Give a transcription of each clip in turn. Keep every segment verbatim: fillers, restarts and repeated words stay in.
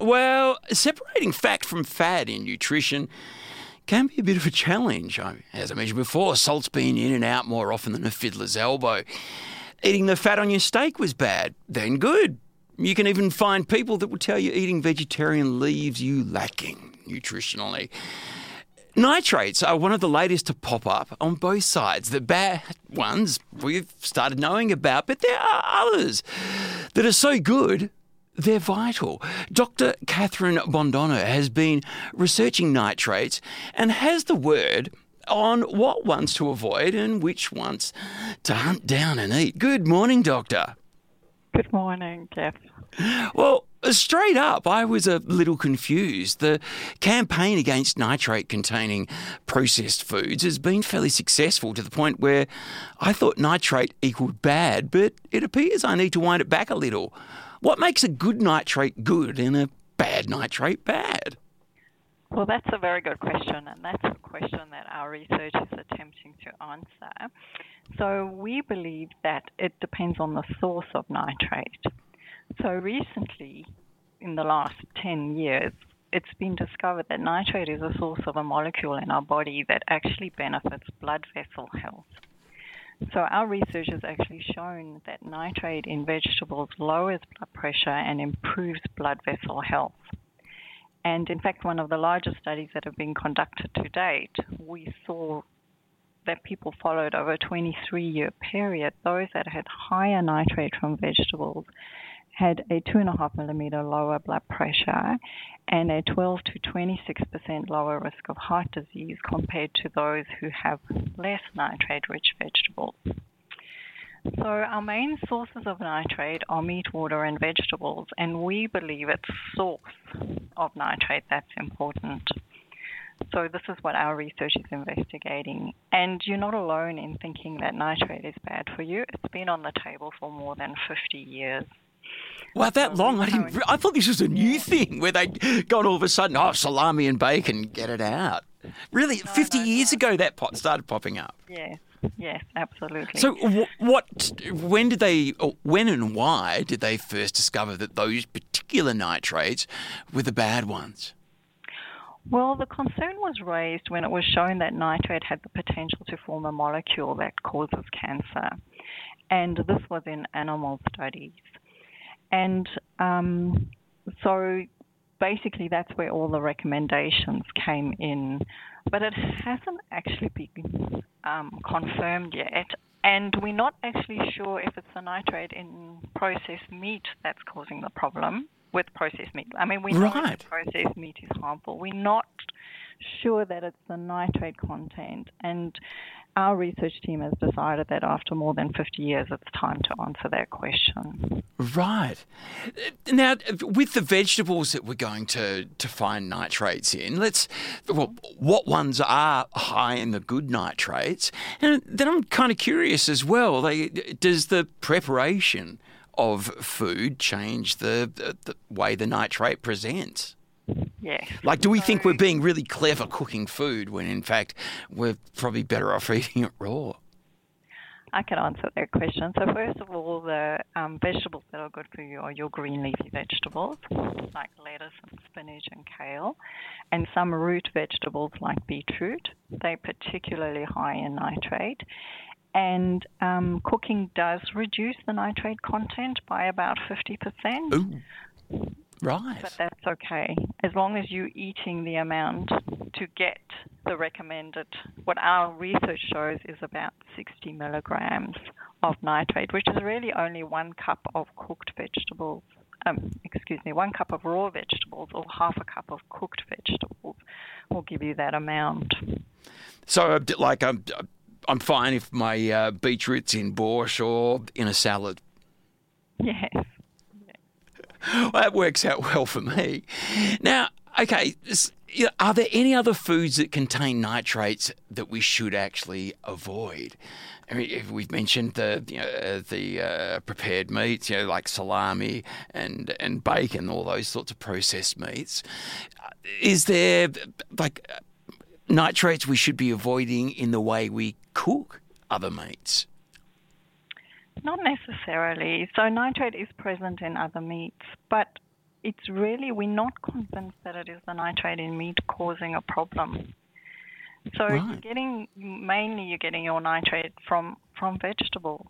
Well, separating fact from fad in nutrition can be a bit of a challenge. As I mentioned before, salt's been in and out more often than a fiddler's elbow. Eating the fat on your steak was bad, then good. You can even find people that will tell you eating vegetarian leaves you lacking nutritionally. Nitrates are one of the latest to pop up on both sides. The bad ones we've started knowing about, but there are others that are so good they're vital. Doctor Catherine Bondono has been researching nitrates and has the word on what ones to avoid and which ones to hunt down and eat. Good morning, Doctor. Good morning, Jeff. Well, straight up, I was a little confused. The campaign against nitrate-containing processed foods has been fairly successful to the point where I thought nitrate equaled bad, but it appears I need to wind it back a little. What makes a good nitrate good and a bad nitrate bad? Well, that's a very good question, and that's a question that our research is attempting to answer. So we believe that it depends on the source of nitrate. So recently, in the last ten years, it's been discovered that nitrate is a source of a molecule in our body that actually benefits blood vessel health. So our research has actually shown that nitrate in vegetables lowers blood pressure and improves blood vessel health. And in fact, one of the largest studies that have been conducted to date, we saw that people followed over a twenty-three year period, those that had higher nitrate from vegetables had a two and a half millimeter lower blood pressure and a twelve to twenty-six percent lower risk of heart disease compared to those who have less nitrate-rich vegetables. So our main sources of nitrate are meat, water, and vegetables, and we believe it's source of nitrate that's important. So this is what our research is investigating. And you're not alone in thinking that nitrate is bad for you. It's been on the table for more than fifty years. Wow, that long? I didn't. I thought this was a new thing where they'd gone all of a sudden, oh, salami and bacon, get it out. Really, no, fifty no, years no. ago that pot started popping up. Yes, yes, absolutely. So what, when did they, or when and why did they first discover that those particular nitrates were the bad ones? Well, the concern was raised when it was shown that nitrate had the potential to form a molecule that causes cancer. And this was in animal studies. And um, so basically that's where all the recommendations came in. But it hasn't actually been um, confirmed yet. And we're not actually sure if it's the nitrate in processed meat that's causing the problem with processed meat. I mean, we know Right. that processed meat is harmful. We're not sure that it's the nitrate content. And our research team has decided that after more than fifty years, it's time to answer that question. Right. Now, with the vegetables that we're going to, to find nitrates in, let's, well, what ones are high in the good nitrates? And then I'm kind of curious as well, like, does the preparation of food change the, the, the way the nitrate presents? Yes. Like, do we So- think we're being really clever cooking food when, in fact, we're probably better off eating it raw? I can answer that question. So first of all, the um, vegetables that are good for you are your green leafy vegetables, like lettuce and spinach and kale, and some root vegetables like beetroot. They're particularly high in nitrate. And um, cooking does reduce the nitrate content by about fifty percent. Ooh, right. But that's okay, as long as you're eating the amount to get the recommended, what our research shows is about sixty milligrams of nitrate, which is really only one cup of cooked vegetables, um, excuse me, one cup of raw vegetables or half a cup of cooked vegetables will give you that amount. So, like, I'm, I'm fine if my uh, beetroot's in borscht or in a salad. Yes. Well, that works out well for me. Now, okay, are there any other foods that contain nitrates that we should actually avoid? I mean, if we've mentioned the you know, the uh, prepared meats, you know, like salami and and bacon, all those sorts of processed meats. Is there like nitrates we should be avoiding in the way we cook other meats? Not necessarily. So nitrate is present in other meats, but it's really, we're not convinced that it is the nitrate in meat causing a problem. So Right. you're getting, mainly you're getting your nitrate from, from vegetables.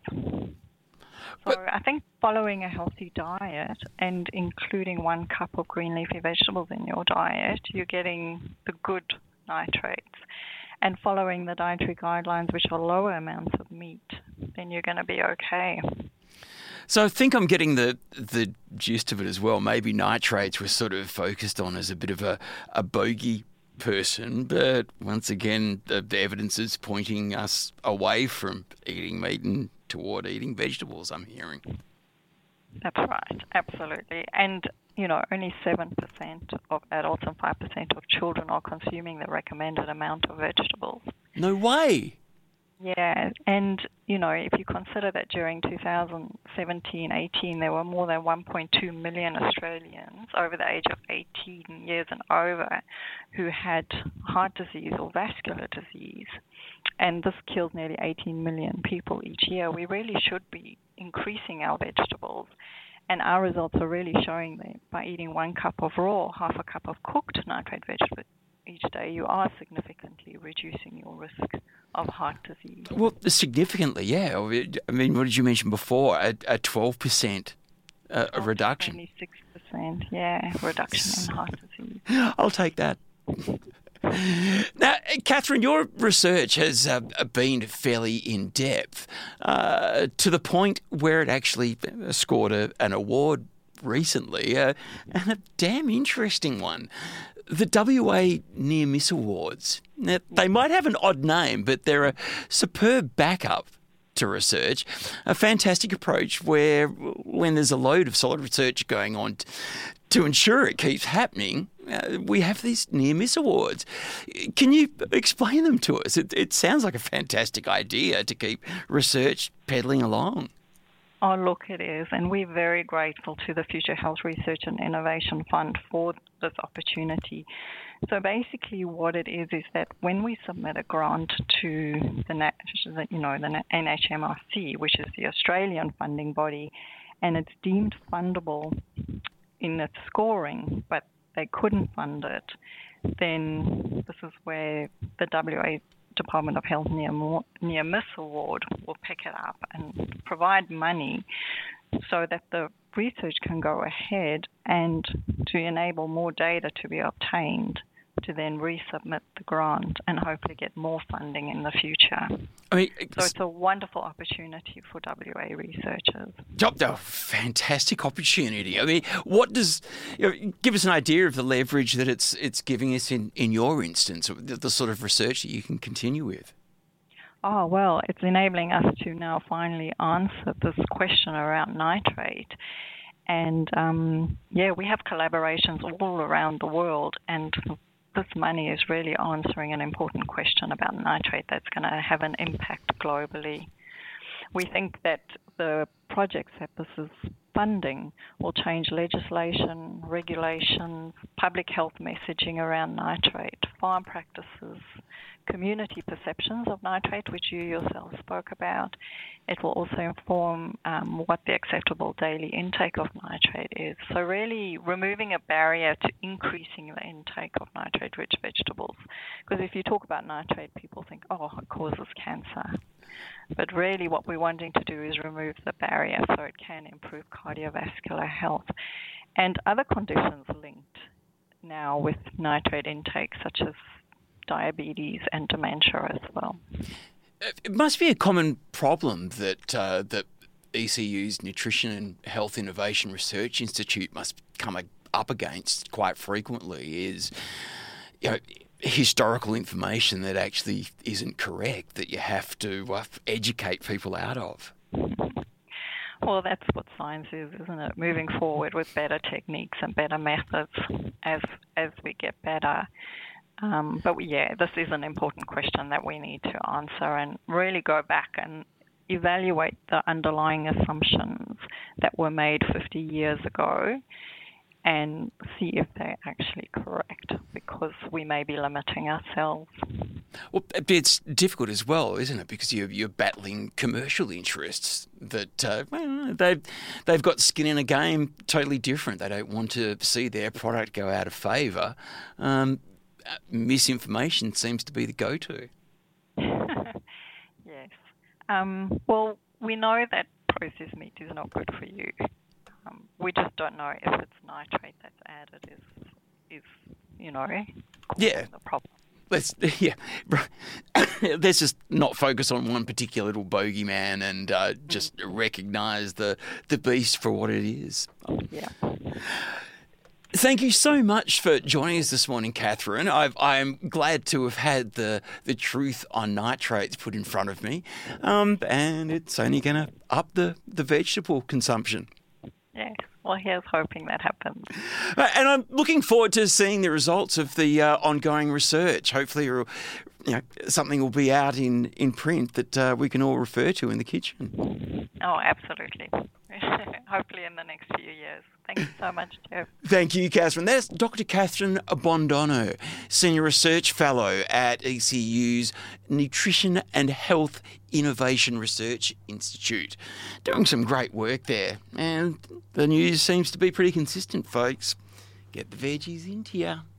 So But- I think following a healthy diet and including one cup of green leafy vegetables in your diet, you're getting the good nitrates. And following the dietary guidelines, which are lower amounts of meat, then you're going to be okay. So I think I'm getting the the gist of it as well. Maybe nitrates were sort of focused on as a bit of a, a bogey person, but once again, the, the evidence is pointing us away from eating meat and toward eating vegetables, I'm hearing. That's right, absolutely. And, you know, only seven percent of adults and five percent of children are consuming the recommended amount of vegetables. No way. Yeah, and, you know, if you consider that during two thousand seventeen eighteen, there were more than one point two million Australians over the age of eighteen years and over who had heart disease or vascular disease, and this killed nearly eighteen million people each year, we really should be increasing our vegetables. And our results are really showing that by eating one cup of raw, half a cup of cooked nitrate vegetables each day, you are significantly reducing your risk of heart disease. Well, significantly, yeah. I mean, what did you mention before? A, a twelve percent uh, a reduction. twenty-six percent, yeah, reduction in heart disease. I'll take that. Now, Catherine, your research has uh, been fairly in-depth uh, to the point where it actually scored a, an award recently, uh, and a damn interesting one. The W A Near Miss Awards. Now, they might have an odd name, but they're a superb backup to research, a fantastic approach where when there's a load of solid research going on t- to ensure it keeps happening, uh, we have these near miss awards. Can you explain them to us? It, it sounds like a fantastic idea to keep research pedaling along. Oh, look, it is. And we're very grateful to the Future Health Research and Innovation Fund for this opportunity. So basically what it is is that when we submit a grant to the, you know, the N H M R C, which is the Australian funding body, and it's deemed fundable in its scoring, but they couldn't fund it, then this is where the W A Department of Health Near, Near Miss Award will pick it up and provide money so that the research can go ahead and to enable more data to be obtained to then resubmit the grant and hopefully get more funding in the future. I mean, so it's a wonderful opportunity for W A researchers. Oh, fantastic opportunity. I mean, what does, you know, give us an idea of the leverage that it's it's giving us in, in your instance, the, the sort of research that you can continue with? Oh, well, it's enabling us to now finally answer this question around nitrate. And, um, yeah, we have collaborations all around the world, and this money is really answering an important question about nitrate that's going to have an impact globally. We think that the projects that this is funding will change legislation, regulations, public health messaging around nitrate, farm practices, community perceptions of nitrate, which you yourself spoke about. It will also inform um, what the acceptable daily intake of nitrate is. So really removing a barrier to increasing the intake of nitrate-rich vegetables. Because if you talk about nitrate, people think, oh, it causes cancer. But really what we're wanting to do is remove the barrier so it can improve cardiovascular health and other conditions linked now with nitrate intake, such as diabetes and dementia as well. It must be a common problem that uh, that E C U's Nutrition and Health Innovation Research Institute must come up against quite frequently is, you know, historical information that actually isn't correct, that you have to uh, educate people out of. Well, that's what science is, isn't it? Moving forward with better techniques and better methods as as we get better. Um, but yeah, this is an important question that we need to answer and really go back and evaluate the underlying assumptions that were made fifty years ago and see if they're actually correct, because we may be limiting ourselves. Well, it's difficult as well, isn't it? Because you're, you're battling commercial interests that, uh, well, Uh, they've, they've got skin in a game totally different. They don't want to see their product go out of favour. Um, misinformation seems to be the go-to. Yes. Um, well, we know that processed meat is not good for you. Um, we just don't know if it's nitrate that's added is, is you know, yeah. the problem. Let's yeah, let's just not focus on one particular little bogeyman and uh, just mm. recognise the the beast for what it is. Yeah. Thank you so much for joining us this morning, Catherine. I've, I'm glad to have had the the truth on nitrates put in front of me, um, and it's only going to up the, the vegetable consumption. Yes. Well, here's hoping that happens. Uh, and I'm looking forward to seeing the results of the uh, ongoing research. Hopefully, you know, something will be out in, in print that uh, we can all refer to in the kitchen. Oh, absolutely. Hopefully in the next few years. Thank you so much, Jeff. Thank you, Catherine. That's Doctor Catherine Bondono, Senior Research Fellow at E C U's Nutrition and Health Innovation Research Institute. Doing some great work there. And the news seems to be pretty consistent, folks. Get the veggies into you.